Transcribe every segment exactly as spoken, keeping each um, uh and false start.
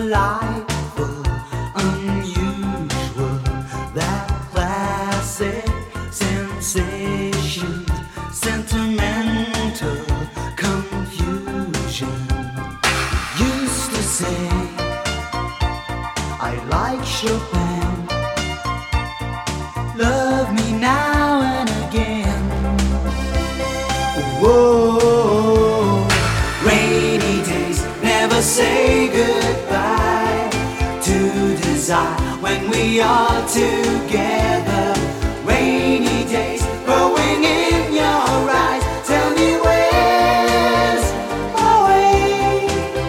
delightful, unusual, that classic sensation, sentimental confusion. Used to say I like Chopin, love me now and again. Whoa, rainy days never say goodbye to desire when we are together. Rainy days growing in your eyes, tell me where's my way.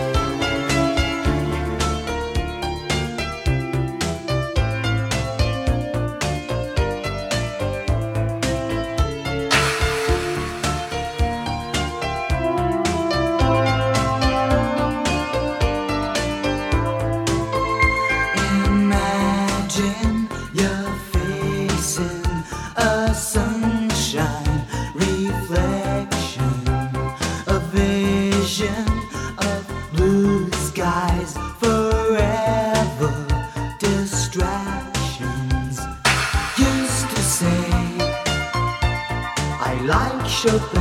Imagine you're facing a sunshine reflection, a vision of blue skies, forever distractions. Used to say I like Chopin,